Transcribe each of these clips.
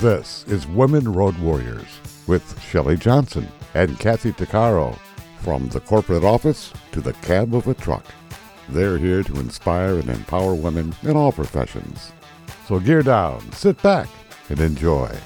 This is Women Road Warriors with Shelley Johnson and Kathy Tuccaro. From the corporate office to the cab of a truck, they're here to inspire and empower women in all professions. So gear down, sit back, and enjoy.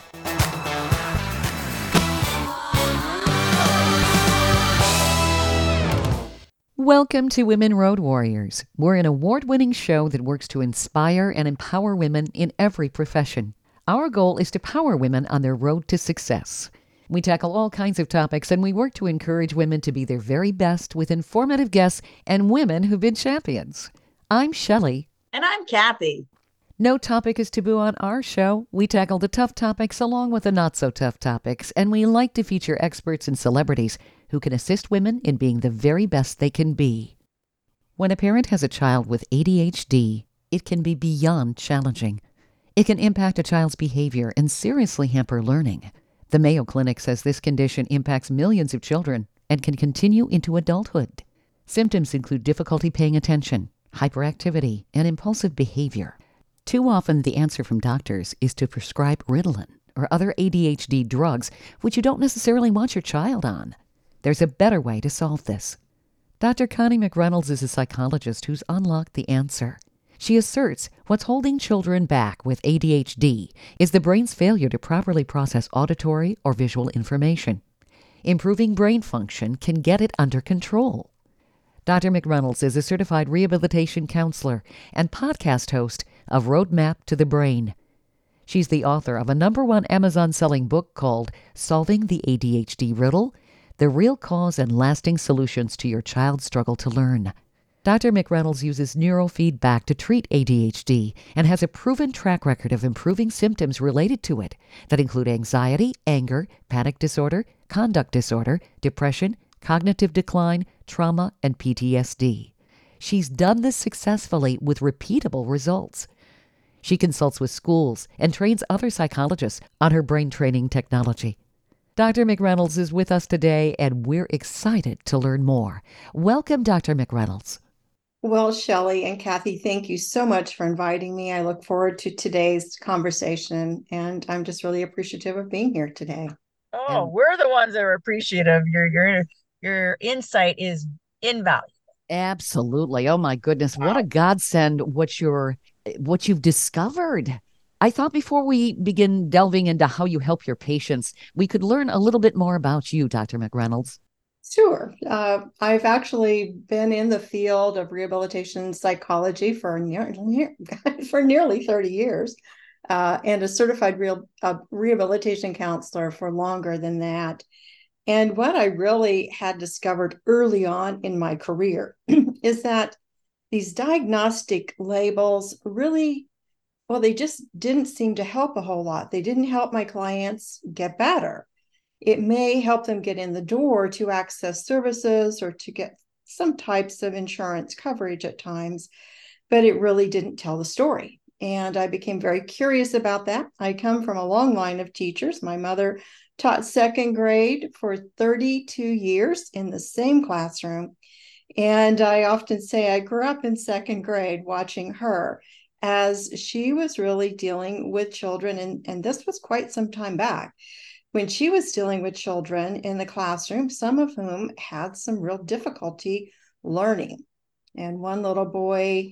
Welcome to Women Road Warriors. We're an award-winning show that works to inspire and empower women in every profession. Our goal is to power women on their road to success. We tackle all kinds of topics, and we work to encourage women to be their very best with informative guests and women who've been champions. I'm Shelley. And I'm Kathy. No topic is taboo on our show. We tackle the tough topics along with the not-so-tough topics, and we like to feature experts and celebrities who can assist women in being the very best they can be. When a parent has a child with ADHD, it can be beyond challenging. It can impact a child's behavior and seriously hamper learning. The Mayo Clinic says this condition impacts millions of children and can continue into adulthood. Symptoms include difficulty paying attention, hyperactivity, and impulsive behavior. Too often, the answer from doctors is to prescribe Ritalin or other ADHD drugs, which you don't necessarily want your child on. There's a better way to solve this. Dr. Connie McReynolds is a psychologist who's unlocked the answer. She asserts what's holding children back with ADHD is the brain's failure to properly process auditory or visual information. Improving brain function can get it under control. Dr. McReynolds is a certified rehabilitation counselor and podcast host of Roadmap to the Brain. She's the author of a #1 Amazon-selling book called Solving the ADHD Riddle: The Real Cause and Lasting Solutions to Your Child's Struggle to Learn. Dr. McReynolds uses neurofeedback to treat ADHD and has a proven track record of improving symptoms related to it that include anxiety, anger, panic disorder, conduct disorder, depression, cognitive decline, trauma, and PTSD. She's done this successfully with repeatable results. She consults with schools and trains other psychologists on her brain training technology. Dr. McReynolds is with us today, and we're excited to learn more. Welcome, Dr. McReynolds. Well, Shelley and Kathy, thank you so much for inviting me. I look forward to today's conversation, and I'm just really appreciative of being here today. Oh, we're the ones that are appreciative. Your insight is invaluable. Absolutely. Oh my goodness, what a godsend what you've discovered. I thought before we begin delving into how you help your patients, we could learn a little bit more about you, Dr. McReynolds. Sure. I've actually been in the field of rehabilitation psychology for nearly 30 years, and a certified rehabilitation counselor for longer than that. And what I really had discovered early on in my career is that these diagnostic labels really, they just didn't seem to help a whole lot. They didn't help my clients get better. It may help them get in the door to access services or to get some types of insurance coverage at times, but it really didn't tell the story. And I became very curious about that. I come from a long line of teachers. My mother taught second grade for 32 years in the same classroom. And I often say I grew up in second grade watching her as she was really dealing with children. And this was quite some time back when she was dealing with children in the classroom, some of whom had some real difficulty learning. And one little boy,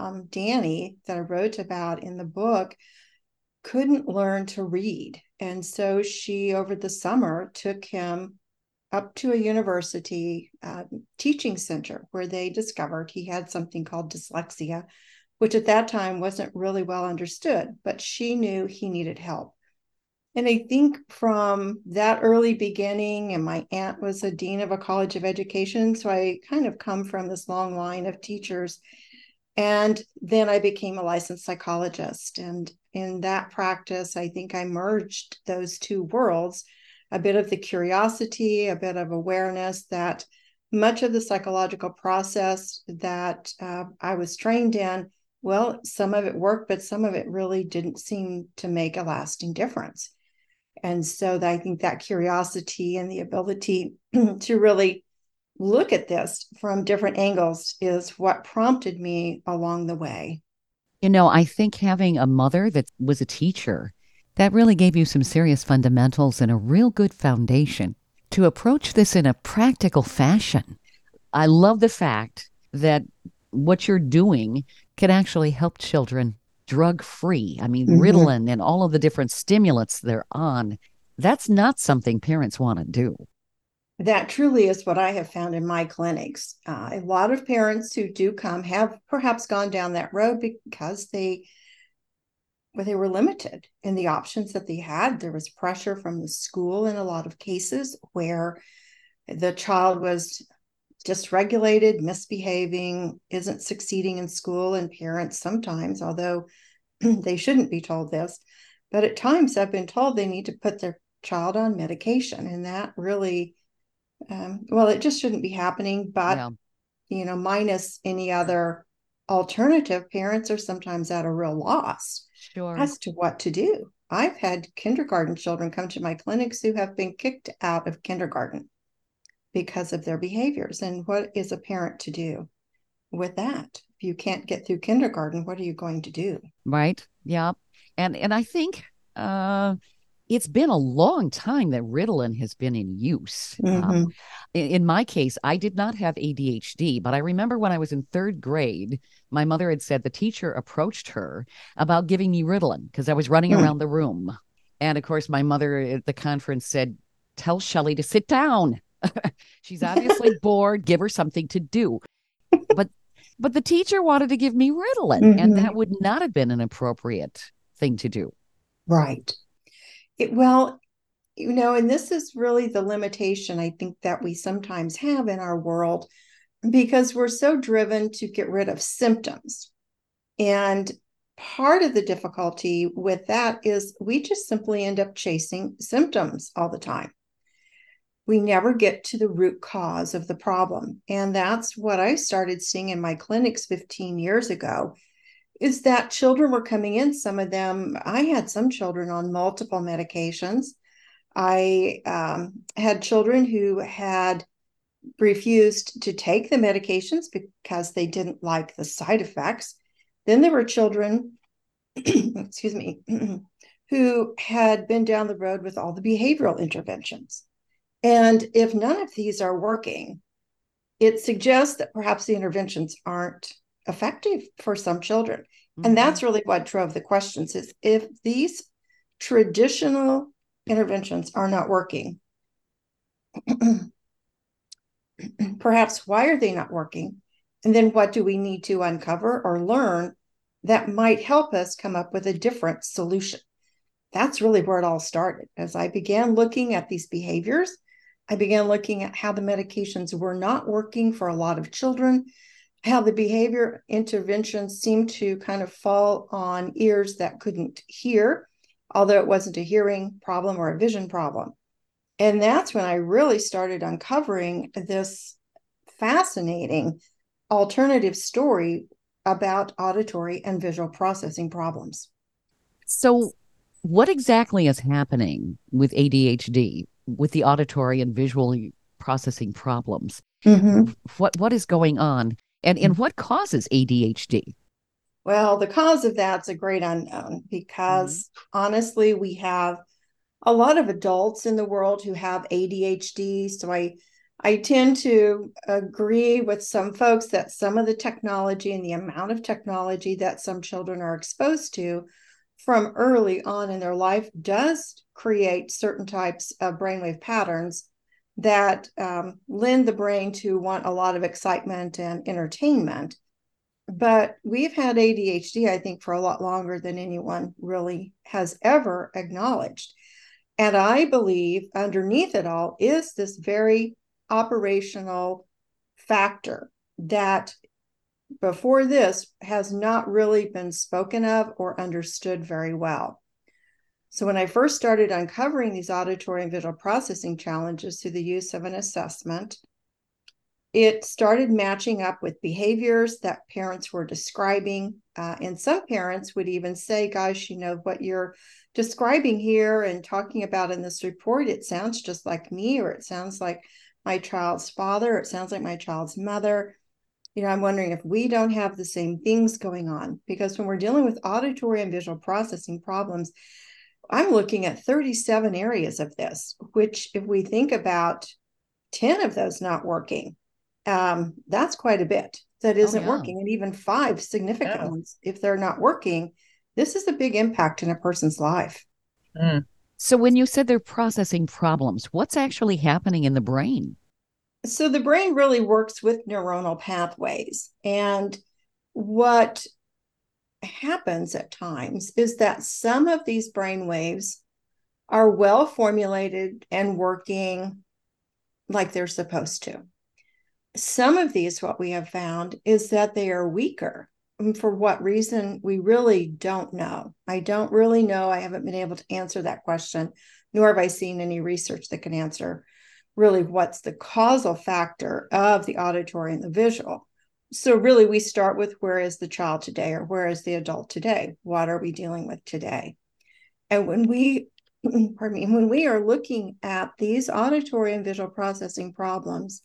Danny, that I wrote about in the book, couldn't learn to read. And so she, over the summer, took him up to a university teaching center where they discovered he had something called dyslexia, which at that time wasn't really well understood, but she knew he needed help. And I think from that early beginning, and my aunt was a dean of a college of education, so I kind of come from this long line of teachers. And then I became a licensed psychologist. And in that practice, I think I merged those two worlds, a bit of the curiosity, a bit of awareness that much of the psychological process that I was trained in, well, some of it worked, but some of it really didn't seem to make a lasting difference. And so I think that curiosity and the ability to really look at this from different angles is what prompted me along the way. You know, I think having a mother that was a teacher That really gave you some serious fundamentals and a real good foundation to approach this in a practical fashion. I love the fact that what you're doing can actually help children drug free. I mean, Ritalin and all of the different stimulants they're on, that's not something parents want to do. That truly is what I have found in my clinics. A lot of parents who do come have perhaps gone down that road because they were limited in the options that they had. There was pressure from the school in a lot of cases where the child was dysregulated, misbehaving, isn't succeeding in school, and parents sometimes, although they shouldn't be told this, but at times have been told they need to put their child on medication. And that really, it just shouldn't be happening. But, minus any other alternative, parents are sometimes at a real loss as to what to do. I've had kindergarten children come to my clinics who have been kicked out of kindergarten because of their behaviors. And what is a parent to do with that? If you can't get through kindergarten, what are you going to do? Right. Yeah. And I think it's been a long time that Ritalin has been in use. In my case, I did not have ADHD, but I remember when I was in third grade, my mother had said the teacher approached her about giving me Ritalin because I was running around the room. And of course, my mother at the conference said, "Tell Shelley to sit down. She's obviously bored. Give her something to do." But the teacher wanted to give me Ritalin, and that would not have been an appropriate thing to do. Right. And this is really the limitation I think that we sometimes have in our world, because we're so driven to get rid of symptoms. And part of the difficulty with that is we just simply end up chasing symptoms all the time. We never get to the root cause of the problem. And that's what I started seeing in my clinics 15 years ago, is that children were coming in, some of them, I had some children on multiple medications. I had children who had refused to take the medications because they didn't like the side effects. Then there were children, excuse me, who had been down the road with all the behavioral interventions. And if none of these are working, it suggests that perhaps the interventions aren't effective for some children. And that's really what drove the questions, is if these traditional interventions are not working, perhaps why are they not working? And then what do we need to uncover or learn that might help us come up with a different solution? That's really where it all started. As I began looking at these behaviors, I began looking at how the medications were not working for a lot of children, how the behavior interventions seemed to kind of fall on ears that couldn't hear, although it wasn't a hearing problem or a vision problem. And that's when I really started uncovering this fascinating alternative story about auditory and visual processing problems. So what exactly is happening with ADHD, with the auditory and visual processing problems? What is going on? And what causes ADHD? Well, the cause of that's a great unknown, because honestly, we have a lot of adults in the world who have ADHD. So I tend to agree with some folks that some of the technology and the amount of technology that some children are exposed to from early on in their life does create certain types of brainwave patterns that lend the brain to want a lot of excitement and entertainment. But we've had ADHD, I think, for a lot longer than anyone really has ever acknowledged. And I believe underneath it all is this very operational factor that before this has not really been spoken of or understood very well. So when I first started uncovering these auditory and visual processing challenges through the use of an assessment, it started matching up with behaviors that parents were describing. And some parents would even say, gosh, what you're describing here and talking about in this report, it sounds just like me, or it sounds like my child's father, or it sounds like my child's mother. I'm wondering if we don't have the same things going on, because when we're dealing with auditory and visual processing problems, I'm looking at 37 areas of this, which if we think about 10 of those not working, that's quite a bit that isn't working. And even 5 significant ones, if they're not working, this is a big impact in a person's life. Mm. So when you said they're processing problems, what's actually happening in the brain? So the brain really works with neuronal pathways. And what happens at times is that some of these brain waves are well formulated and working like they're supposed to. Some of these, what we have found is that they are weaker. And for what reason, we really don't know. I don't really know. I haven't been able to answer that question, nor have I seen any research that can answer really what's the causal factor of the auditory and the visual. So really, we start with where is the child today, or where is the adult today? What are we dealing with today? And when we, when we are looking at these auditory and visual processing problems,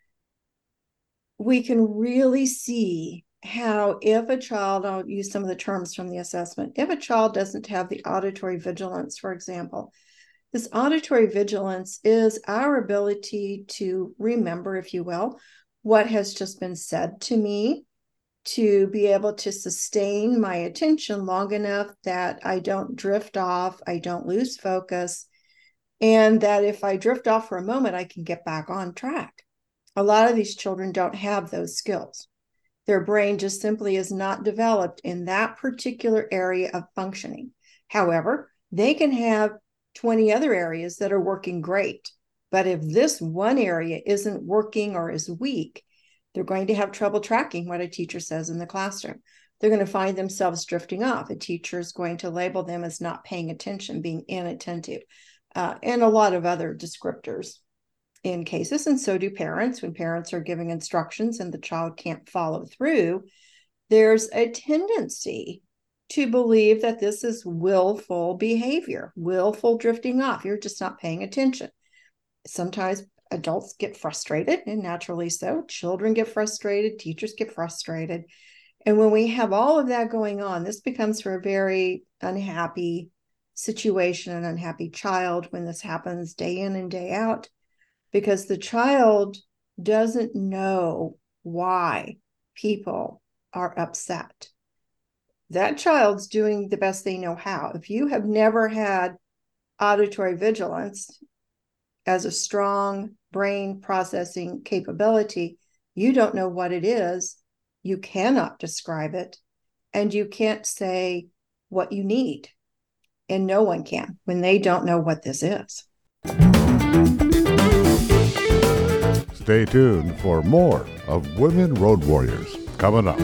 we can really see how if a child, I'll use some of the terms from the assessment, if a child doesn't have the auditory vigilance, for example, this auditory vigilance is our ability to remember, if you will, what has just been said to me, to be able to sustain my attention long enough that I don't drift off, I don't lose focus, and that if I drift off for a moment, I can get back on track. A lot of these children don't have those skills. Their brain just simply is not developed in that particular area of functioning. However, they can have 20 other areas that are working great. But if this one area isn't working or is weak, they're going to have trouble tracking what a teacher says in the classroom. They're going to find themselves drifting off. A teacher is going to label them as not paying attention, being inattentive, and a lot of other descriptors in cases. And so do parents. When parents are giving instructions and the child can't follow through, there's a tendency to believe that this is willful behavior, willful drifting off. You're just not paying attention. Sometimes adults get frustrated, and naturally so. Children get frustrated, teachers get frustrated. And when we have all of that going on, this becomes for a very unhappy situation, an unhappy child when this happens day in and day out, because the child doesn't know why people are upset. That child's doing the best they know how. If you have never had auditory vigilance as a strong brain processing capability, you don't know what it is, you cannot describe it, and you can't say what you need. And no one can when they don't know what this is. Stay tuned for more of Women Road Warriors coming up.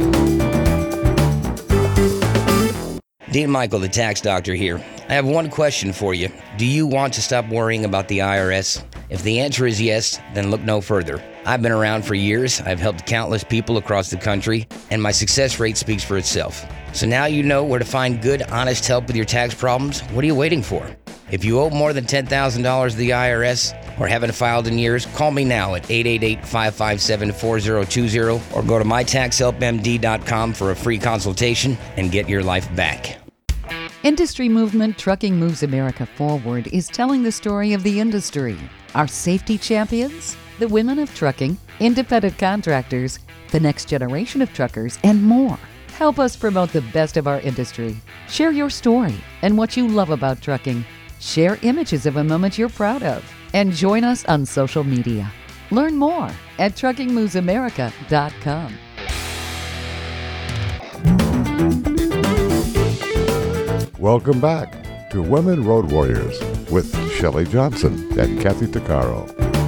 Dean Michael, the tax doctor here. I have one question for you. Do you want to stop worrying about the IRS? If the answer is yes, then look no further. I've been around for years. I've helped countless people across the country, and my success rate speaks for itself. So now you know where to find good, honest help with your tax problems. What are you waiting for? If you owe more than $10,000 to the IRS or haven't filed in years, call me now at 888-557-4020 or go to mytaxhelpmd.com for a free consultation and get your life back. Industry movement Trucking Moves America Forward is telling the story of the industry. Our safety champions, the women of trucking, independent contractors, the next generation of truckers, and more. Help us promote the best of our industry. Share your story and what you love about trucking. Share images of a moment you're proud of. And join us on social media. Learn more at truckingmovesamerica.com. Welcome back to Women Road Warriors with Shelley Johnson and Kathy Tuccaro.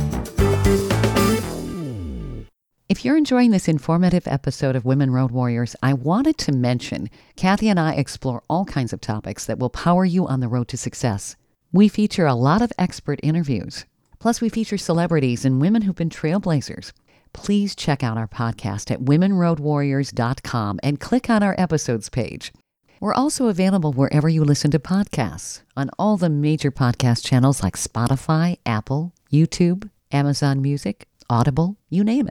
If you're enjoying this informative episode of Women Road Warriors, I wanted to mention Kathy and I explore all kinds of topics that will power you on the road to success. We feature a lot of expert interviews. Plus, we feature celebrities and women who've been trailblazers. Please check out our podcast at womenroadwarriors.com and click on our episodes page. We're also available wherever you listen to podcasts, on all the major podcast channels like Spotify, Apple, YouTube, Amazon Music, Audible, you name it.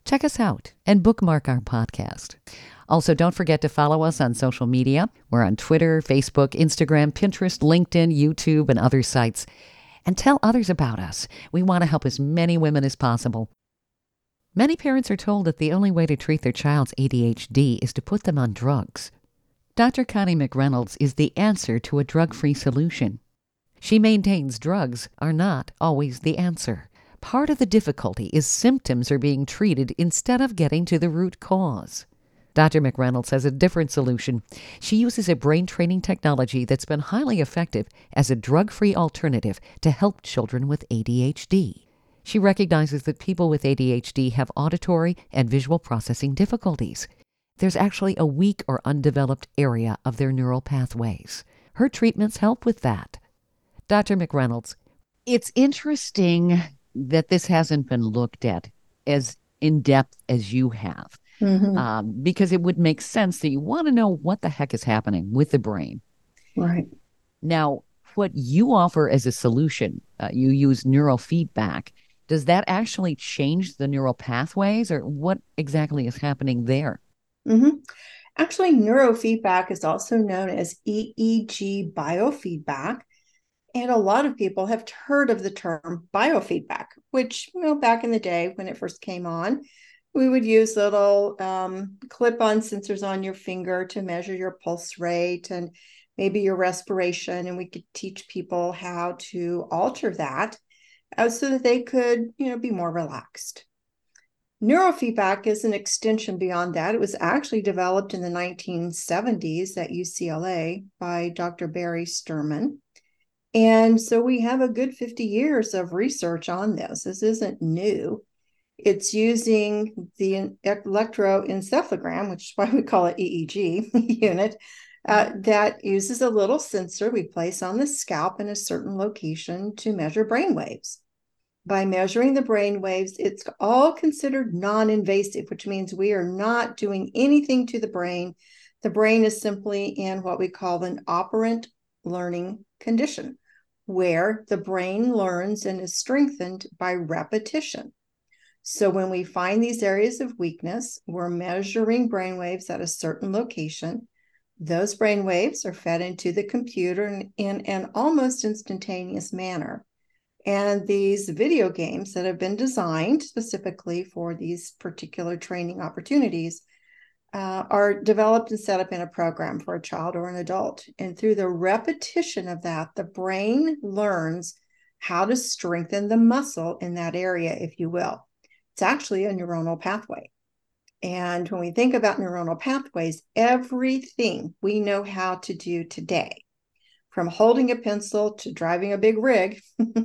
Check us out and bookmark our podcast. Also, don't forget to follow us on social media. We're on Twitter, Facebook, Instagram, Pinterest, LinkedIn, YouTube, and other sites. And tell others about us. We want to help as many women as possible. Many parents are told that the only way to treat their child's ADHD is to put them on drugs. Dr. Connie McReynolds is the answer to a drug-free solution. She maintains drugs are not always the answer. Part of the difficulty is symptoms are being treated instead of getting to the root cause. Dr. McReynolds has a different solution. She uses a brain training technology that's been highly effective as a drug-free alternative to help children with ADHD. She recognizes that people with ADHD have auditory and visual processing difficulties. There's actually a weak or undeveloped area of their neural pathways. Her treatments help with that. Dr. McReynolds, it's interesting that this hasn't been looked at as in-depth as you have. Because it would make sense that you want to know what the heck is happening with the brain. Right. Now, what you offer as a solution, you use neurofeedback. Does that actually change the neural pathways, or what exactly is happening there? Actually, neurofeedback is also known as EEG biofeedback. And a lot of people have heard of the term biofeedback, which, back in the day when it first came on, we would use little clip-on sensors on your finger to measure your pulse rate and maybe your respiration. And we could teach people how to alter that so that they could, be more relaxed. Neurofeedback is an extension beyond that. It was actually developed in the 1970s at UCLA by Dr. Barry Sterman. And so we have a good 50 years of research on this. This isn't new. It's using the electroencephalogram, which is why we call it EEG unit, that uses a little sensor we place on the scalp in a certain location to measure brain waves. By measuring the brain waves, it's all considered non-invasive, which means we are not doing anything to the brain. The brain is simply in what we call an operant learning condition, where the brain learns and is strengthened by repetition. So when we find these areas of weakness, we're measuring brain waves at a certain location. Those brain waves are fed into the computer in an almost instantaneous manner. And these video games that have been designed specifically for these particular training opportunities are developed and set up in a program for a child or an adult. And through the repetition of that, the brain learns how to strengthen the muscle in that area, if you will. It's actually a neuronal pathway. And when we think about neuronal pathways, everything we know how to do today, from holding a pencil to driving a big rig,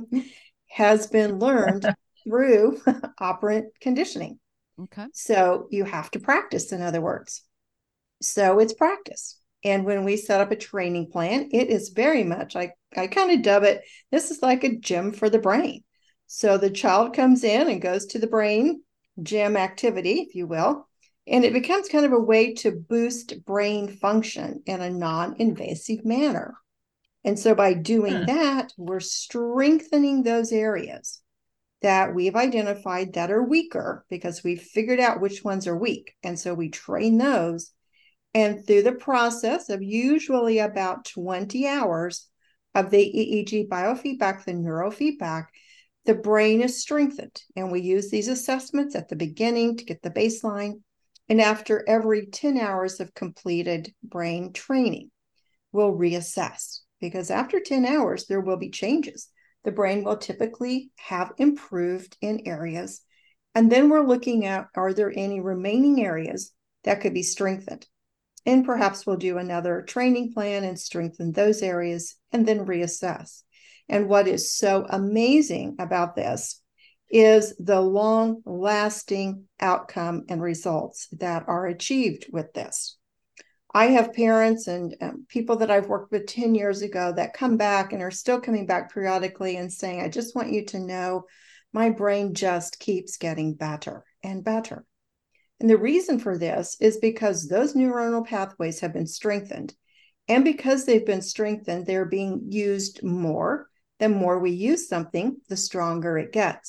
has been learned through operant conditioning. Okay. So you have to practice, in other words. So it's practice. And when we set up a training plan, it is very much, I kind of dub it, this is like a gym for the brain. So the child comes in and goes to the brain gym activity, if you will, and it becomes kind of a way to boost brain function in a non-invasive manner. And so by doing that, we're strengthening those areas that we've identified that are weaker because we've figured out which ones are weak. And so we train those. And through the process of usually about 20 hours of the EEG biofeedback, the neurofeedback, the brain is strengthened. And we use these assessments at the beginning to get the baseline. And after every 10 hours of completed brain training, we'll reassess. Because after 10 hours, there will be changes. The brain will typically have improved in areas. And then we're looking at, are there any remaining areas that could be strengthened? And perhaps we'll do another training plan and strengthen those areas and then reassess. And what is so amazing about this is the long-lasting outcome and results that are achieved with this. I have parents and people that I've worked with 10 years ago that come back and are still coming back periodically and saying, I just want you to know my brain just keeps getting better and better. And the reason for this is because those neuronal pathways have been strengthened. And because they've been strengthened, they're being used more. The more we use something, the stronger it gets.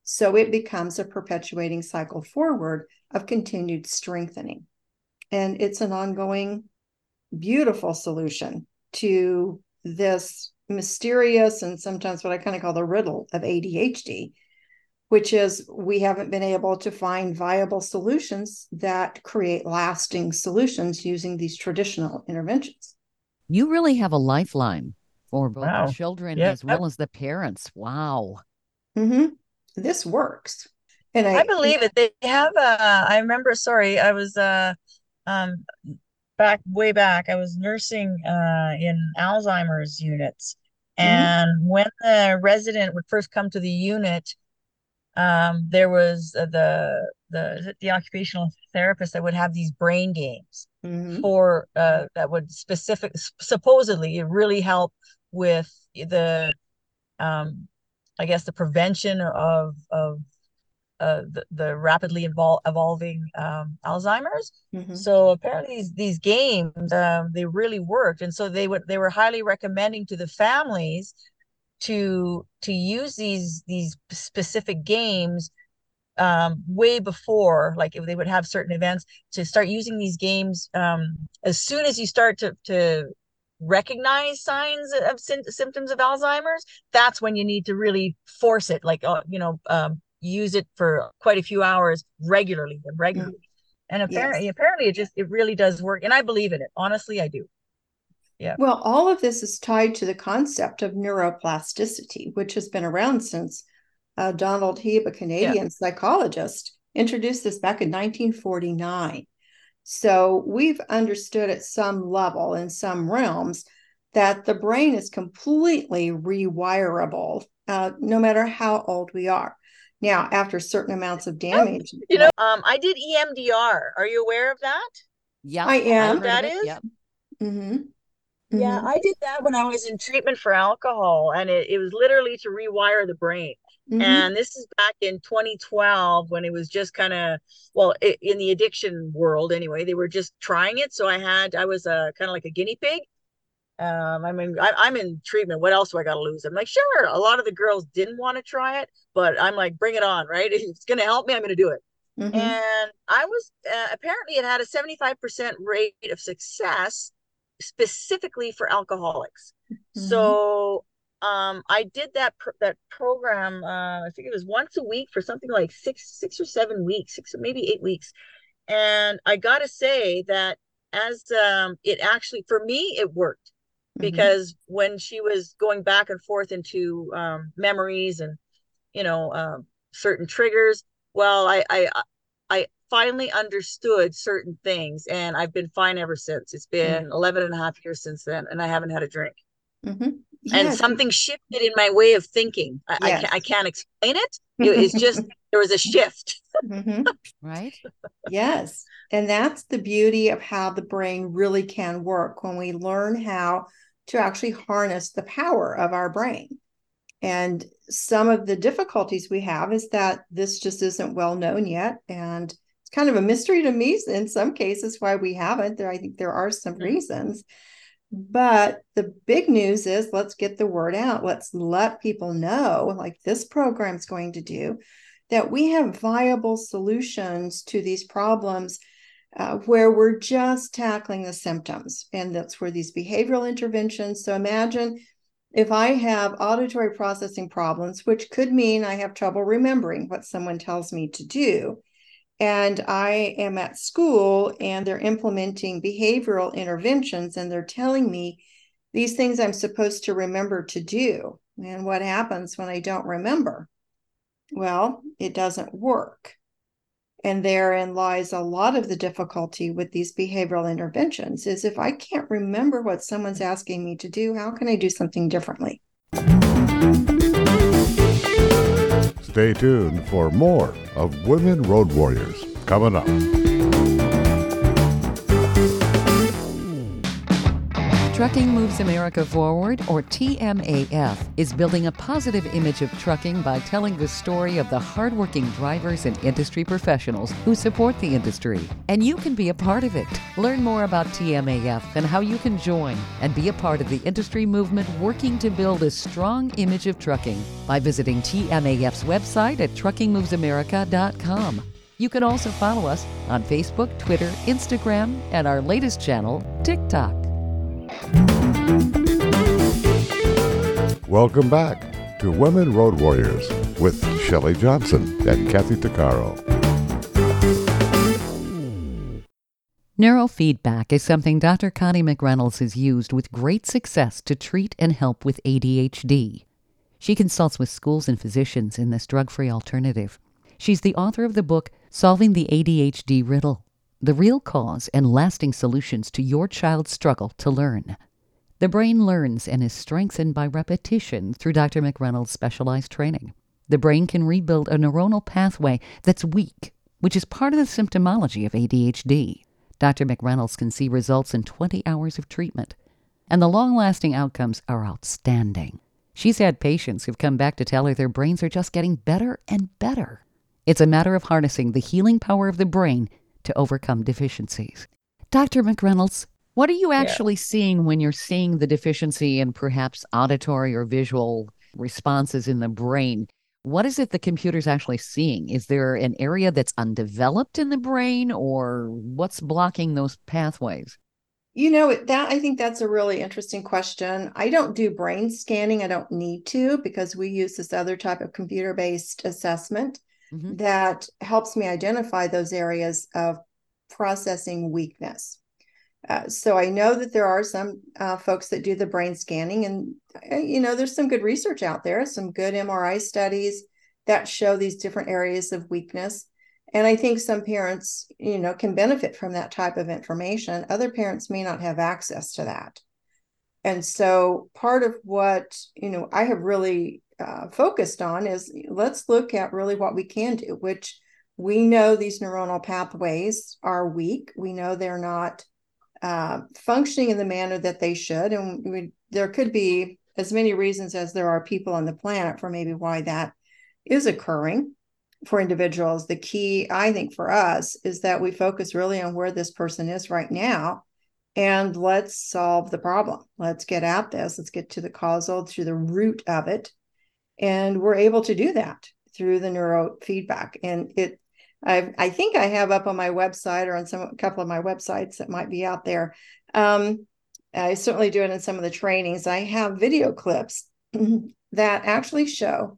So it becomes a perpetuating cycle forward of continued strengthening. And it's an ongoing, beautiful solution to this mysterious and sometimes what I kind of call the riddle of ADHD, which is we haven't been able to find viable solutions that create lasting solutions using these traditional interventions. You really have a lifeline for both Wow. the children Yeah. as well as the parents. Wow. Mm-hmm. This works. And I believe it. They have I remember, sorry, I was way back, I was nursing in Alzheimer's units. And when the resident would first come to the unit, there was the occupational therapist that would have these brain games for that would supposedly really help with the I guess the prevention of the rapidly evolving Alzheimer's. So apparently these games they really worked, and so they were highly recommending to the families to use these specific games way before, like if they would have certain events, to start using these games as soon as you start to recognize signs of symptoms of Alzheimer's. That's when you need to really force it, like use it for quite a few hours regularly. And apparently it really does work, and I believe in it. Honestly, I do. Yeah. Well, all of this is tied to the concept of neuroplasticity, which has been around since Donald Hebb, a Canadian psychologist, introduced this back in 1949. So we've understood at some level, in some realms, that the brain is completely rewirable, no matter how old we are. Now, after certain amounts of damage. I did EMDR. Are you aware of that? Yeah, I am. What that is? Yep. Yeah, I did that when I was in treatment for alcohol, and it was literally to rewire the brain. And this is back in 2012 when it was just kind of, in the addiction world anyway, they were just trying it. So I was kind of like a guinea pig. I mean, I'm in treatment. What else do I got to lose? I'm like, sure. A lot of the girls didn't want to try it, but I'm like, bring it on, right? If it's going to help me, I'm going to do it. And I was, apparently it had a 75% rate of success specifically for alcoholics. So I did that program. I think it was once a week for something like six or 7 weeks, maybe 8 weeks. And I got to say that as it actually, for me, it worked. Because when she was going back and forth into memories and certain triggers, well, I finally understood certain things, and I've been fine ever since. It's been 11 and a half years since then, and I haven't had a drink. And something shifted in my way of thinking. I can't explain it. It's just there was a shift. Right? Yes. And that's the beauty of how the brain really can work when we learn how to actually harness the power of our brain. And some of the difficulties we have is that this just isn't well known yet. And it's kind of a mystery to me in some cases why we haven't. I think there are some reasons. But the big news is let's get the word out. Let's let people know, like this program's going to do, that we have viable solutions to these problems where we're just tackling the symptoms. And that's where these behavioral interventions. So imagine if I have auditory processing problems, which could mean I have trouble remembering what someone tells me to do. And I am at school and they're implementing behavioral interventions and they're telling me these things I'm supposed to remember to do. And what happens when I don't remember? Well, it doesn't work. And therein lies a lot of the difficulty with these behavioral interventions is if I can't remember what someone's asking me to do, how can I do something differently? Stay tuned for more of Women Road Warriors coming up. Trucking Moves America Forward, or TMAF, is building a positive image of trucking by telling the story of the hardworking drivers and industry professionals who support the industry. And you can be a part of it. Learn more about TMAF and how you can join and be a part of the industry movement working to build a strong image of trucking by visiting TMAF's website at truckingmovesamerica.com. You can also follow us on Facebook, Twitter, Instagram, and our latest channel, TikTok. Welcome back to Women Road Warriors with Shelley Johnson and Kathy Tuccaro. Neurofeedback is something Dr. Connie McReynolds has used with great success to treat and help with ADHD. She consults with schools and physicians in this drug-free alternative. She's the author of the book Solving the ADHD Riddle: The Real Cause and Lasting Solutions to Your Child's Struggle to Learn. The brain learns and is strengthened by repetition through Dr. McReynolds' specialized training. The brain can rebuild a neuronal pathway that's weak, which is part of the symptomology of ADHD. Dr. McReynolds can see results in 20 hours of treatment, and the long-lasting outcomes are outstanding. She's had patients who've come back to tell her their brains are just getting better and better. It's a matter of harnessing the healing power of the brain to overcome deficiencies. Dr. McReynolds, what are you actually seeing when you're seeing the deficiency in perhaps auditory or visual responses in the brain? What is it the computer's actually seeing? Is there an area that's undeveloped in the brain, or what's blocking those pathways? I think that's a really interesting question. I don't do brain scanning. I don't need to, because we use this other type of computer-based assessment that helps me identify those areas of processing weakness. So I know that there are some folks that do the brain scanning, and, there's some good research out there, some good MRI studies that show these different areas of weakness. And I think some parents, can benefit from that type of information. Other parents may not have access to that. And so part of what, I have really focused on is, let's look at really what we can do, which we know these neuronal pathways are weak. We know they're not functioning in the manner that they should. And there could be as many reasons as there are people on the planet for maybe why that is occurring for individuals. The key, I think, for us is that we focus really on where this person is right now, and let's solve the problem. Let's get at this. Let's get to the causal, to the root of it. And we're able to do that through the neurofeedback. And I think I have up on my website, or on a couple of my websites that might be out there. I certainly do it in some of the trainings. I have video clips that actually show,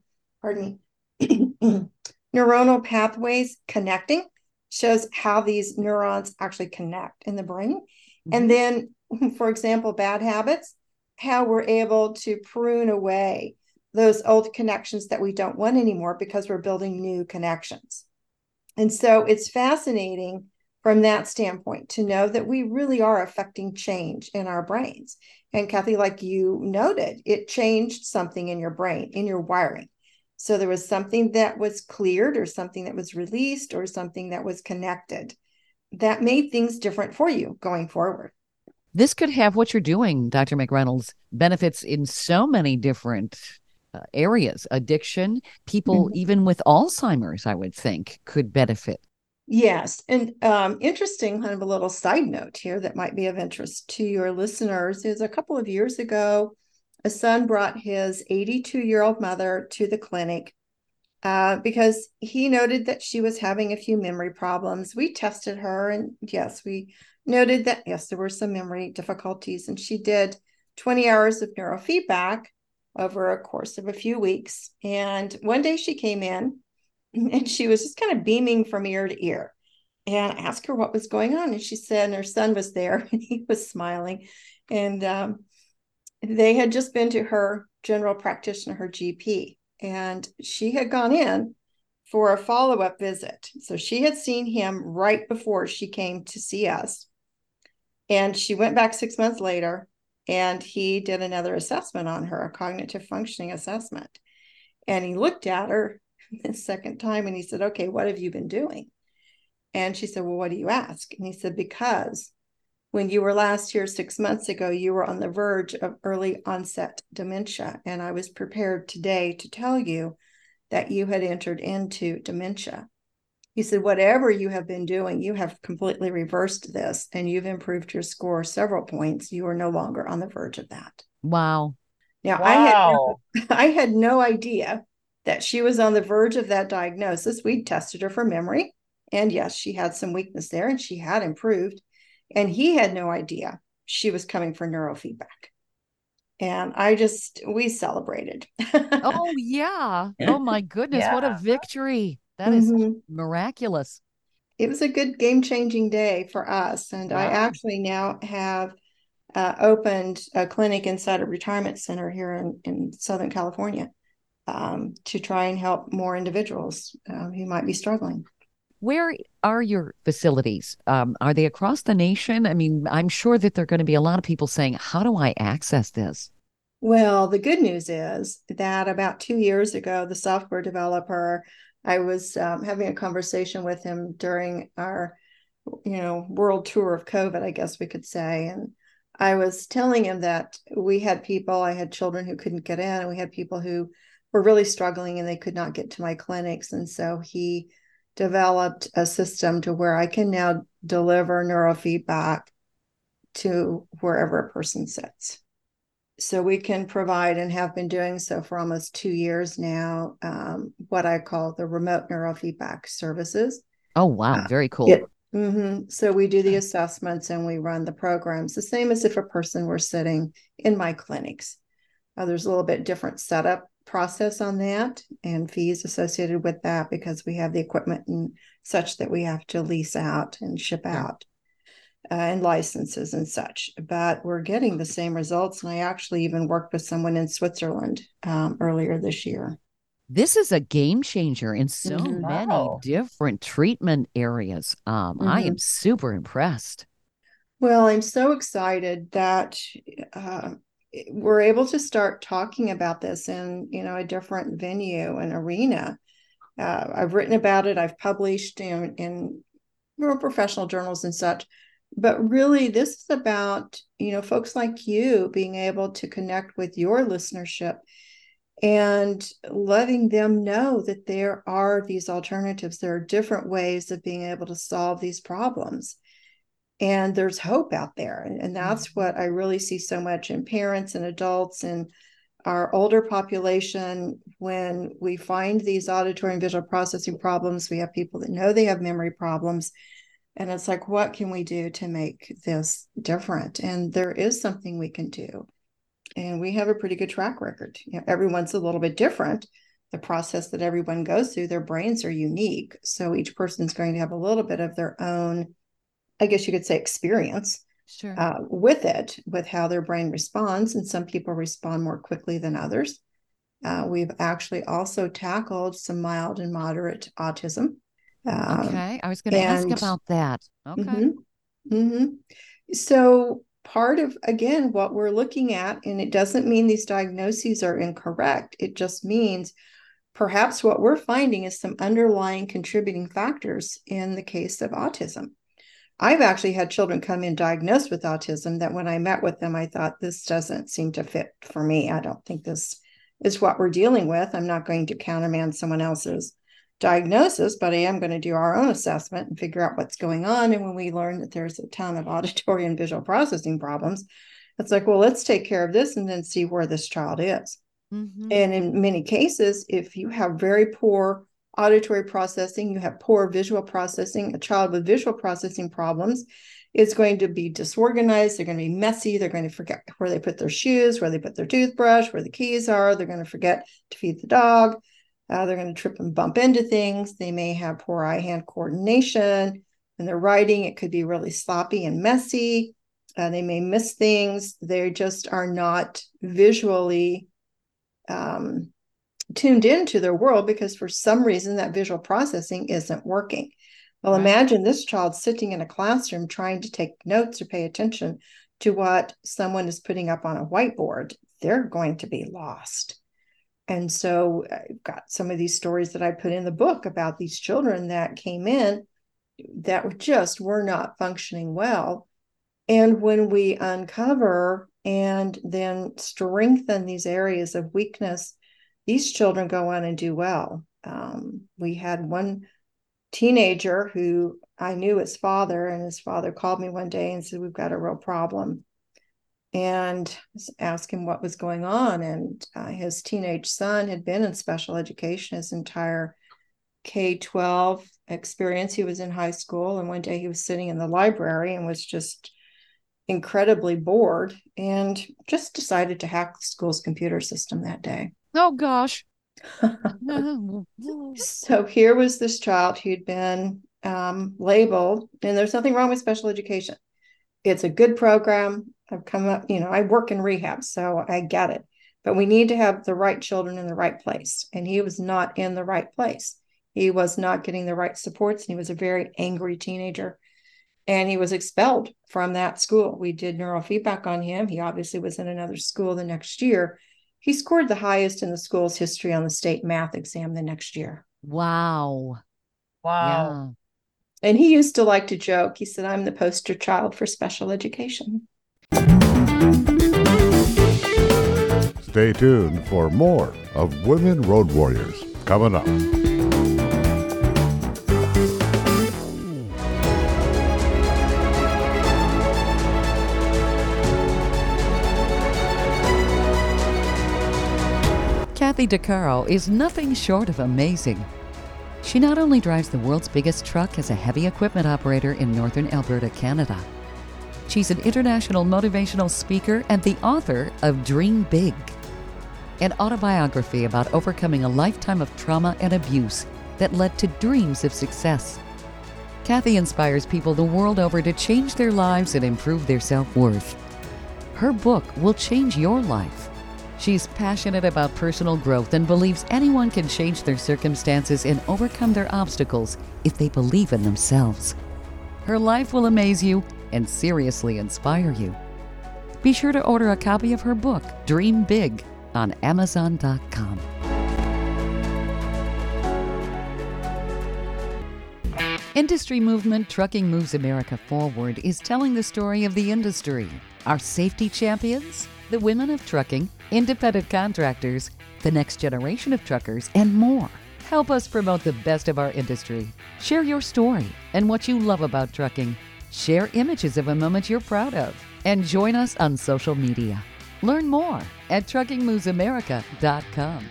neuronal pathways connecting, shows how these neurons actually connect in the brain. And then, for example, bad habits, how we're able to prune away those old connections that we don't want anymore because we're building new connections. And so it's fascinating from that standpoint to know that we really are affecting change in our brains. And Kathy, like you noted, it changed something in your brain, in your wiring. So there was something that was cleared, or something that was released, or something that was connected that made things different for you going forward. This could have, what you're doing, Dr. McReynolds, benefits in so many different areas. Addiction, people even with Alzheimer's, I would think, could benefit. Yes. And interesting, kind of a little side note here that might be of interest to your listeners is, a couple of years ago, a son brought his 82-year-old mother to the clinic because he noted that she was having a few memory problems. We tested her, and yes, we noted that, yes, there were some memory difficulties, and she did 20 hours of neurofeedback over a course of a few weeks. And one day she came in, and she was just kind of beaming from ear to ear. And I asked her what was going on. And she said, and her son was there, and he was smiling. And they had just been to her general practitioner, her GP, and she had gone in for a follow-up visit. So she had seen him right before she came to see us. And she went back 6 months later, and he did another assessment on her, a cognitive functioning assessment. And he looked at her the second time, and he said, "Okay, what have you been doing?" And she said, "Well, what do you ask?" And he said, "Because when you were last here 6 months ago, you were on the verge of early onset dementia. And I was prepared today to tell you that you had entered into dementia. He said, whatever you have been doing, you have completely reversed this and you've improved your score several points. You are no longer on the verge of that. Wow. Now, Wow. I had no idea that she was on the verge of that diagnosis. We tested her for memory. And yes, she had some weakness there and she had improved. And he had no idea she was coming for neurofeedback. And we celebrated. Oh, yeah. Oh, my goodness. What a Yeah. victory. That is Mhm. miraculous. It was a good game-changing day for us. And I Yeah. actually now have opened a clinic inside a retirement center here in Southern California to try and help more individuals who might be struggling. Where are your facilities? Are they across the nation? I mean, I'm sure that there are going to be a lot of people saying, how do I access this? Well, the good news is that about 2 years ago, the software developer, I was having a conversation with him during our, world tour of COVID, I guess we could say. And I was telling him that I had children who couldn't get in, and we had people who were really struggling and they could not get to my clinics. And so he developed a system to where I can now deliver neurofeedback to wherever a person sits. So we can provide, and have been doing so for almost 2 years now, what I call the remote neurofeedback services. Oh, wow. Very cool. So we do the assessments and we run the programs the same as if a person were sitting in my clinics. There's a little bit different setup process on that and fees associated with that because we have the equipment and such that we have to lease out and ship out. And licenses and such, but we're getting the same results. And I actually even worked with someone in Switzerland earlier this year. This is a game changer in so many Wow. different treatment areas. I am super impressed. Well, I'm so excited that we're able to start talking about this in, a different venue and arena. I've written about it. I've published in professional journals and such. But really, this is about, folks like you being able to connect with your listenership and letting them know that there are these alternatives. There are different ways of being able to solve these problems. And there's hope out there. And that's what I really see so much in parents and adults and our older population. When we find these auditory and visual processing problems, we have people that know they have memory problems. And it's like, what can we do to make this different? And there is something we can do. And we have a pretty good track record. Everyone's a little bit different. The process that everyone goes through, their brains are unique. So each person's going to have a little bit of their own, I guess you could say, experience with it, with how their brain responds. And some people respond more quickly than others. We've actually also tackled some mild and moderate autism. Okay. I was going to ask about that. Okay. So part of, again, what we're looking at, and it doesn't mean these diagnoses are incorrect. It just means perhaps what we're finding is some underlying contributing factors in the case of autism. I've actually had children come in diagnosed with autism that when I met with them, I thought, this doesn't seem to fit for me. I don't think this is what we're dealing with. I'm not going to countermand someone else's diagnosis, but I am going to do our own assessment and figure out what's going on. And when we learn that there's a ton of auditory and visual processing problems, it's like, well, let's take care of this and then see where this child is. And in many cases, if you have very poor auditory processing, you have poor visual processing, a child with visual processing problems is going to be disorganized. They're going to be messy. They're going to forget where they put their shoes, where they put their toothbrush, where the keys are. They're going to forget to feed the dog. They're going to trip and bump into things. They may have poor eye-hand coordination. When they're writing, it could be really sloppy and messy. They may miss things. They just are not visually tuned into their world because for some reason that visual processing isn't working. Well, imagine this child sitting in a classroom trying to take notes or pay attention to what someone is putting up on a whiteboard. They're going to be lost. And so I've got some of these stories that I put in the book about these children that came in that were not functioning well. And when we uncover and then strengthen these areas of weakness, these children go on and do well. We had one teenager who I knew his father, and his father called me one day and said, "We've got a real problem." And asked him what was going on. And his teenage son had been in special education his entire K-12 experience. He was in high school, and one day he was sitting in the library and was just incredibly bored and just decided to hack the school's computer system that day. Oh, gosh. So here was this child who'd been labeled, and there's nothing wrong with special education. It's a good program. I've come up, I work in rehab, so I get it. But we need to have the right children in the right place. And he was not in the right place. He was not getting the right supports. And he was a very angry teenager. And he was expelled from that school. We did neurofeedback on him. He obviously was in another school the next year. He scored the highest in the school's history on the state math exam the next year. Wow. Wow. Yeah. And he used to like to joke. He said, "I'm the poster child for special education." Stay tuned for more of Women Road Warriors coming up. Kathy Tuccaro is nothing short of amazing. She not only drives the world's biggest truck as a heavy equipment operator in northern Alberta, Canada. She's an international motivational speaker and the author of Dream Big, an autobiography about overcoming a lifetime of trauma and abuse that led to dreams of success. Kathy inspires people the world over to change their lives and improve their self-worth. Her book will change your life. She's passionate about personal growth and believes anyone can change their circumstances and overcome their obstacles if they believe in themselves. Her life will amaze you and seriously inspire you. Be sure to order a copy of her book, Dream Big, on Amazon.com. Industry movement Trucking Moves America Forward is telling the story of the industry, our safety champions, the women of trucking, independent contractors, the next generation of truckers, and more. Help us promote the best of our industry. Share your story and what you love about trucking. Share images of a moment you're proud of. And join us on social media. Learn more at truckingmovesamerica.com.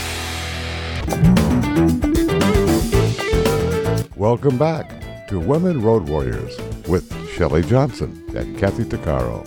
Welcome back to Women Road Warriors with Shelley Johnson and Kathy Tuccaro.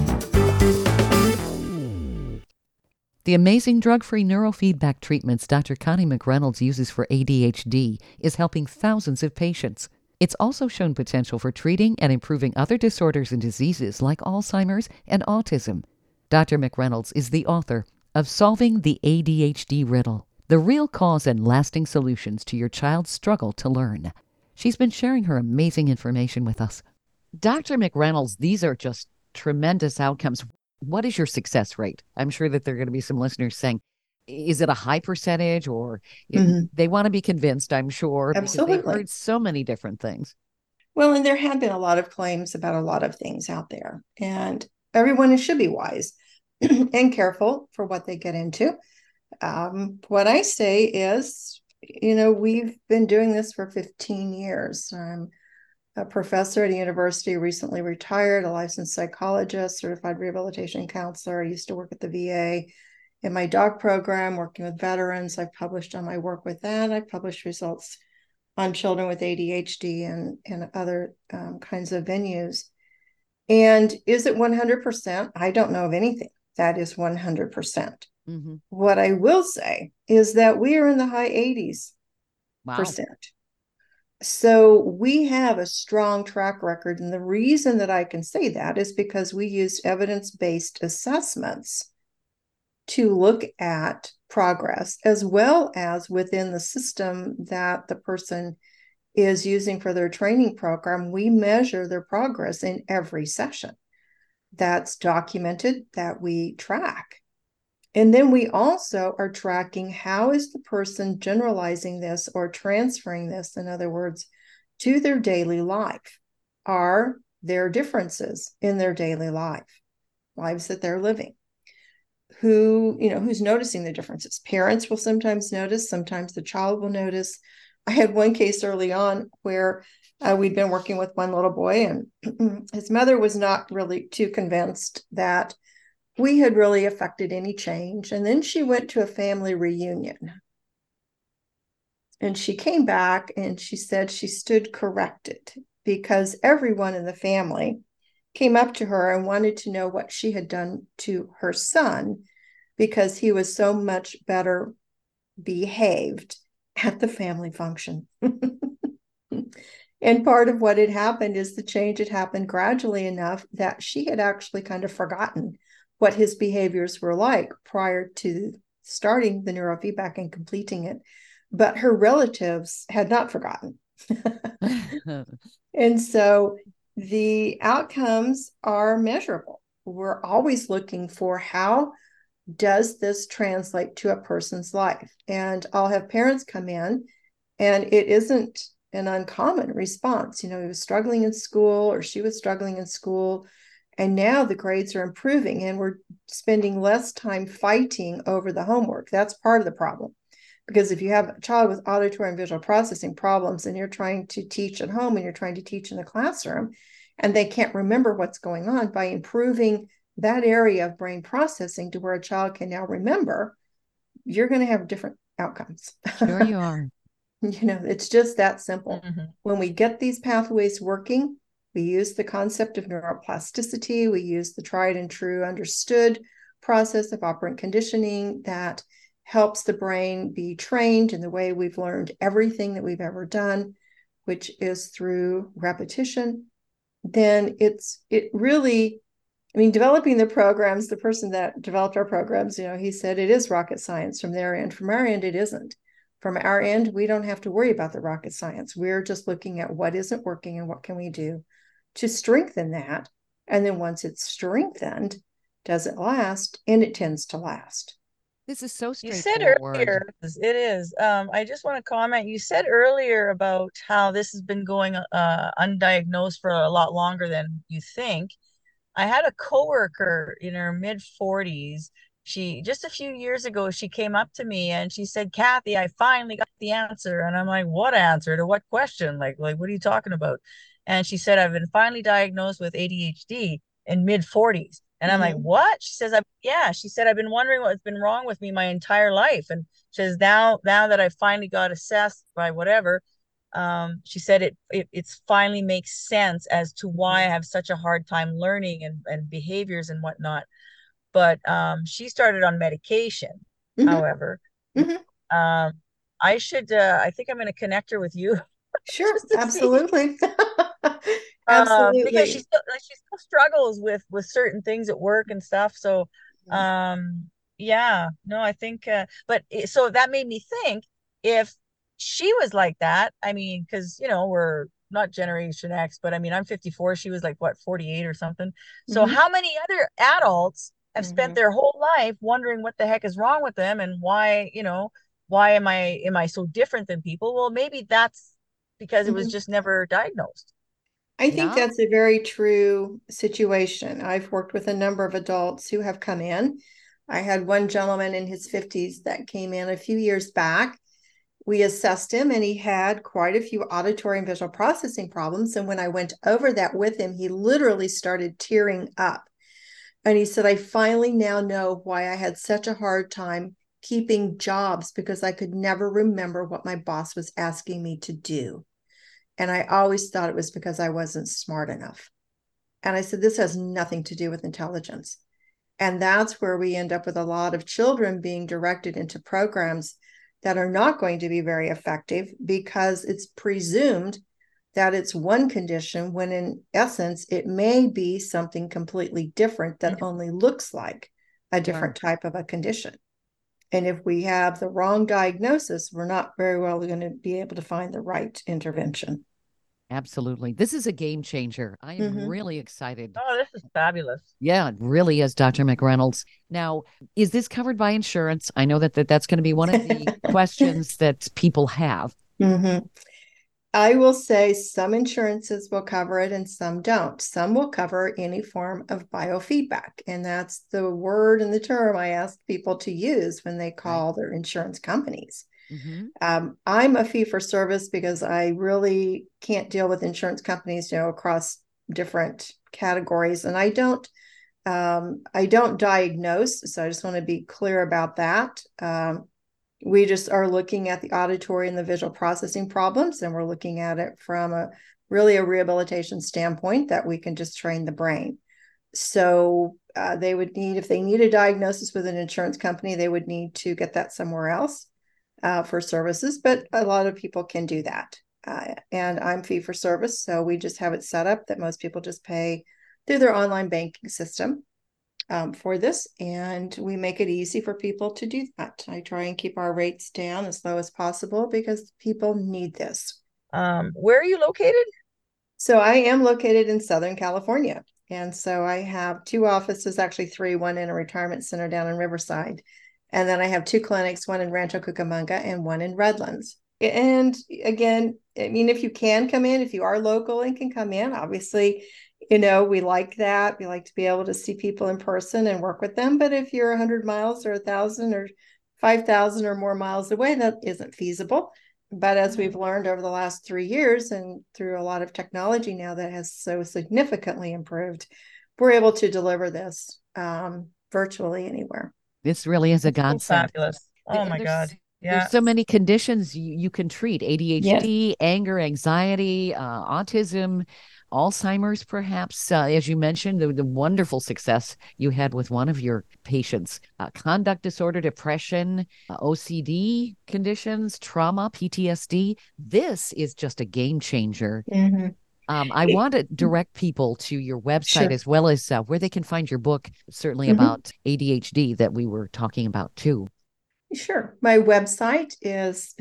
The amazing drug-free neurofeedback treatments Dr. Connie McReynolds uses for ADHD is helping thousands of patients. It's also shown potential for treating and improving other disorders and diseases like Alzheimer's and autism. Dr. McReynolds is the author of Solving the ADHD Riddle, the real cause and lasting solutions to your child's struggle to learn. She's been sharing her amazing information with us. Dr. McReynolds, these are just tremendous outcomes. What is your success rate? I'm sure that there are going to be some listeners saying, is it a high percentage, or they want to be convinced, I'm sure. Absolutely. Because they've heard so many different things. Well, and there have been a lot of claims about a lot of things out there, and everyone should be wise and careful for what they get into. What I say is, we've been doing this for 15 years. I'm a professor at a university, recently retired, a licensed psychologist, certified rehabilitation counselor. I used to work at the VA in my dog program, working with veterans. I've published on my work with that. I've published results on children with ADHD and other kinds of venues. And is it 100%? I don't know of anything that is 100%. Mm-hmm. What I will say is that we are in the high 80s percent. So we have a strong track record. And the reason that I can say that is because we used evidence-based assessments to look at progress, as well as within the system that the person is using for their training program. We measure their progress in every session. That's documented, that we track. And then we also are tracking how is the person generalizing this or transferring this, in other words, to their daily life. Are their differences in their daily lives that they're living. Who's noticing the differences? Parents will sometimes notice, sometimes the child will notice. I had one case early on where we'd been working with one little boy, and his mother was not really too convinced that we had really affected any change. And then she went to a family reunion. And she came back and she said she stood corrected because everyone in the family came up to her and wanted to know what she had done to her son because he was so much better behaved at the family function. And part of what had happened is the change had happened gradually enough that she had actually kind of forgotten what his behaviors were like prior to starting the neurofeedback and completing it. But her relatives had not forgotten. And so the outcomes are measurable. We're always looking for how does this translate to a person's life? And I'll have parents come in, and it isn't an uncommon response. He was struggling in school, or she was struggling in school, and now the grades are improving, and we're spending less time fighting over the homework. That's part of the problem. Because if you have a child with auditory and visual processing problems, and you're trying to teach at home and you're trying to teach in the classroom, and they can't remember what's going on, by improving that area of brain processing to where a child can now remember, you're going to have different outcomes. Sure you are. It's just that simple. Mm-hmm. When we get these pathways working, we use the concept of neuroplasticity. We use the tried and true understood process of operant conditioning that helps the brain be trained in the way we've learned everything that we've ever done, which is through repetition. Then developing the programs, the person that developed our programs, he said it is rocket science from their end. From our end, it isn't. From our end, we don't have to worry about the rocket science. We're just looking at what isn't working and what can we do to strengthen that. And then once it's strengthened, does it last? And it tends to last. This is so straightforward. You said earlier, it is. I just want to comment. You said earlier about how this has been going undiagnosed for a lot longer than you think. I had a coworker in her mid-40s. She just a few years ago, she came up to me and she said, "Kathy, I finally got the answer." And I'm like, "What answer to what question? Like what are you talking about?" And she said, "I've been finally diagnosed with ADHD in mid-40s." And I'm like, "What?" She says, she said, "I've been wondering what's been wrong with me my entire life." And she says, now that I finally got assessed by whatever, she said it's finally makes sense as to why I have such a hard time learning and behaviors and whatnot. But she started on medication, however. I think I'm going to connect her with you. Sure, absolutely. Absolutely. Because she still struggles with certain things at work and stuff. So I think so that made me think, if she was like that, because we're not Generation X, but I'm 54, she was like 48 or something. So how many other adults have spent their whole life wondering what the heck is wrong with them, and why am I so different than people? Well, maybe that's because it was just never diagnosed. I think that's a very true situation. I've worked with a number of adults who have come in. I had one gentleman in his 50s that came in a few years back. We assessed him, and he had quite a few auditory and visual processing problems. And when I went over that with him, he literally started tearing up. And he said, "I finally now know why I had such a hard time keeping jobs, because I could never remember what my boss was asking me to do. And I always thought it was because I wasn't smart enough." And I said, "This has nothing to do with intelligence." And that's where we end up with a lot of children being directed into programs that are not going to be very effective, because it's presumed that it's one condition, when in essence, it may be something completely different that only looks like a different type of a condition. And if we have the wrong diagnosis, we're not very well going to be able to find the right intervention. Absolutely. This is a game changer. I am really excited. Oh, this is fabulous. Yeah, it really is, Dr. McReynolds. Now, is this covered by insurance? I know that's going to be one of the questions that people have. I will say some insurances will cover it and some don't. Some will cover any form of biofeedback. And that's the word and the term I ask people to use when they call their insurance companies. I'm a fee for service because I really can't deal with insurance companies, across different categories. And I don't diagnose. So I just want to be clear about that. We just are looking at the auditory and the visual processing problems, and we're looking at it from a rehabilitation standpoint that we can just train the brain. So they would need, if they need a diagnosis with an insurance company, they would need to get that somewhere else for services. But a lot of people can do that. And I'm fee for service. So we just have it set up that most people just pay through their online banking system for this, and we make it easy for people to do that. I try and keep our rates down as low as possible because people need this. Where are you located? So I am located in Southern California, and so I have 2 offices, actually 3, one in a retirement center down in Riverside, and then I have 2 clinics, one in Rancho Cucamonga and one in Redlands. And again, I mean, if you can come in, if you are local and can come in, obviously, we like that. We like to be able to see people in person and work with them. But if you're 100 miles or 1,000 or 5,000 or more miles away, that isn't feasible. But as we've learned over the last 3 years and through a lot of technology now that has so significantly improved, we're able to deliver this virtually anywhere. This really is a godsend. Fabulous. Oh my God. Yeah. There's so many conditions you can treat: ADHD, anger, anxiety, autism, Alzheimer's, perhaps, as you mentioned, the wonderful success you had with one of your patients, conduct disorder, depression, OCD conditions, trauma, PTSD. This is just a game changer. I want to direct people to your website as well as where they can find your book, certainly about ADHD that we were talking about too. Sure. My website is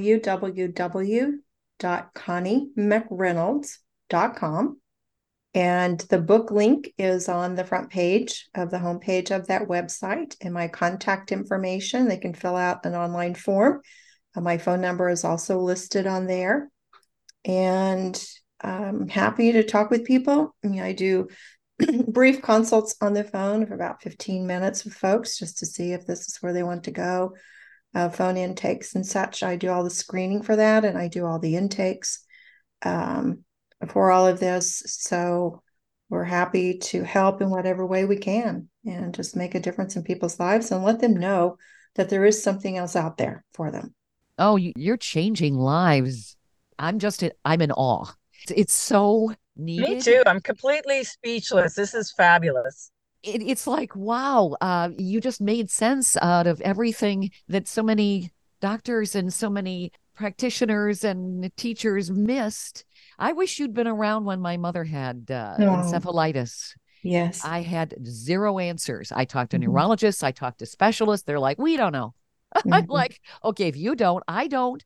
www.conniemcreynolds.com. And the book link is on the front page of the homepage of that website, and my contact information. They can fill out an online form. My phone number is also listed on there. And I'm happy to talk with people. I do brief consults on the phone for about 15 minutes with folks just to see if this is where they want to go. Phone intakes and such. I do all the screening for that, and I do all the intakes for all of this. So we're happy to help in whatever way we can and just make a difference in people's lives and let them know that there is something else out there for them. Oh, you're changing lives. I'm in awe. It's so needed. Me too. I'm completely speechless. This is fabulous. It's like, wow, you just made sense out of everything that so many doctors and so many practitioners and teachers missed. I wish you'd been around when my mother had encephalitis. Yes. I had 0 answers. I talked to neurologists. I talked to specialists. They're like, we don't know. I'm like, okay, if you don't, I don't,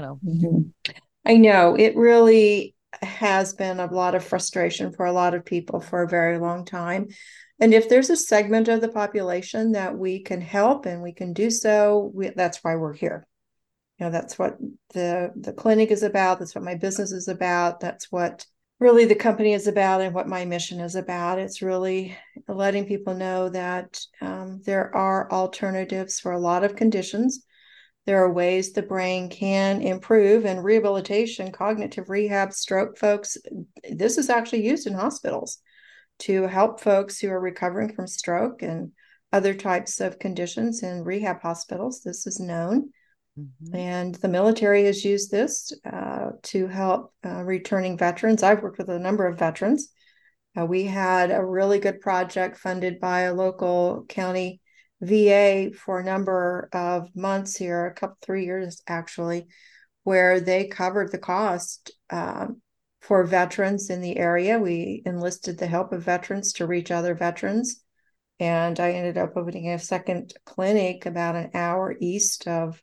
I know it really has been a lot of frustration for a lot of people for a very long time. And if there's a segment of the population that we can help and we can do so, that's why we're here. That's what the clinic is about. That's what my business is about. That's what really the company is about and what my mission is about. It's really letting people know that there are alternatives for a lot of conditions. There are ways the brain can improve, and rehabilitation, cognitive rehab, stroke folks, this is actually used in hospitals to help folks who are recovering from stroke and other types of conditions in rehab hospitals. This is known. And the military has used this to help returning veterans. I've worked with a number of veterans. We had a really good project funded by a local county VA for a number of months here, 3 years actually, where they covered the cost for veterans in the area. We enlisted the help of veterans to reach other veterans. And I ended up opening a second clinic about an hour east of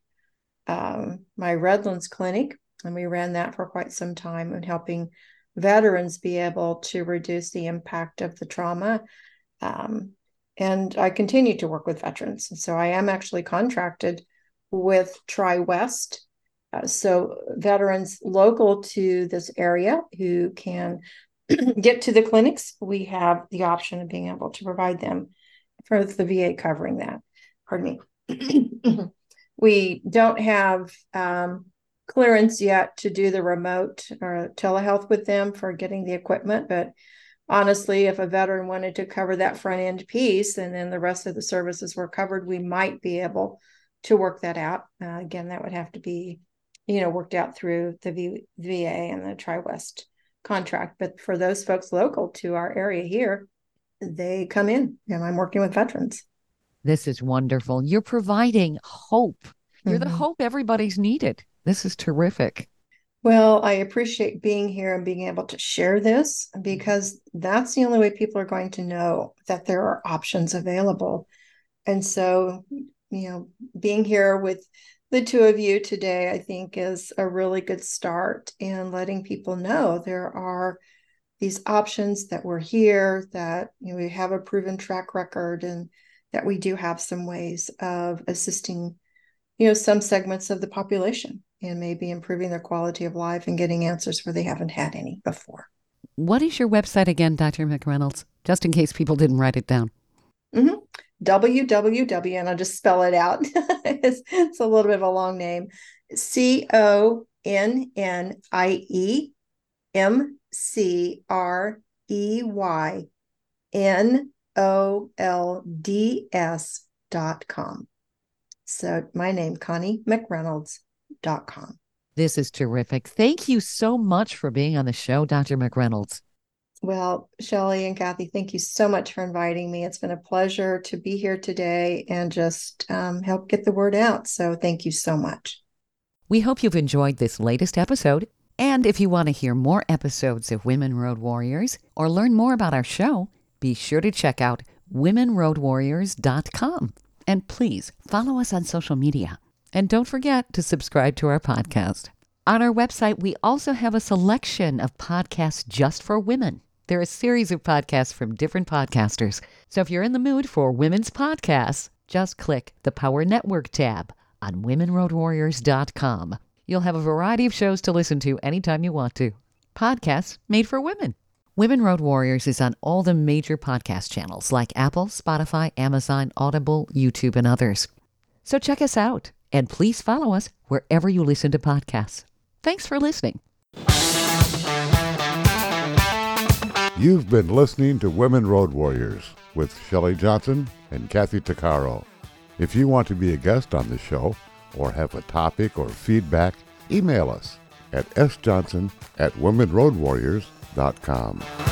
my Redlands clinic. And we ran that for quite some time and helping veterans be able to reduce the impact of the trauma. And I continue to work with veterans. So I am actually contracted with TriWest So veterans local to this area who can get to the clinics, we have the option of being able to provide them for the VA covering that. Pardon me. We don't have clearance yet to do the remote or telehealth with them for getting the equipment, but honestly, if a veteran wanted to cover that front end piece and then the rest of the services were covered, we might be able to work that out. Again, that would have to be, worked out through the VA and the TriWest contract. But for those folks local to our area here, they come in, and I'm working with veterans. This is wonderful. You're providing hope. You're the hope everybody's needed. This is terrific. Well, I appreciate being here and being able to share this, because that's the only way people are going to know that there are options available. And so, being here with the two of you today, I think, is a really good start in letting people know there are these options, that we're here, that we have a proven track record, and that we do have some ways of assisting some segments of the population and maybe improving their quality of life and getting answers where they haven't had any before. What is your website again, Dr. McReynolds? Just in case people didn't write it down. www, and I'll just spell it out. It's a little bit of a long name. ConnieMcReynolds.com. So my name, ConnieMcReynolds.com. This is terrific. Thank you so much for being on the show, Dr. McReynolds. Well, Shelley and Kathy, thank you so much for inviting me. It's been a pleasure to be here today and just help get the word out. So thank you so much. We hope you've enjoyed this latest episode. And if you want to hear more episodes of Women Road Warriors or learn more about our show, be sure to check out womenroadwarriors.com. And please follow us on social media. And don't forget to subscribe to our podcast. On our website, we also have a selection of podcasts just for women. There are a series of podcasts from different podcasters. So if you're in the mood for women's podcasts, just click the Power Network tab on womenroadwarriors.com. You'll have a variety of shows to listen to anytime you want to. Podcasts made for women. Women Road Warriors is on all the major podcast channels like Apple, Spotify, Amazon, Audible, YouTube, and others. So check us out, and please follow us wherever you listen to podcasts. Thanks for listening. You've been listening to Women Road Warriors with Shelley Johnson and Kathy Tuccaro. If you want to be a guest on the show or have a topic or feedback, email us at sjohnson@womenroadwarriors.com.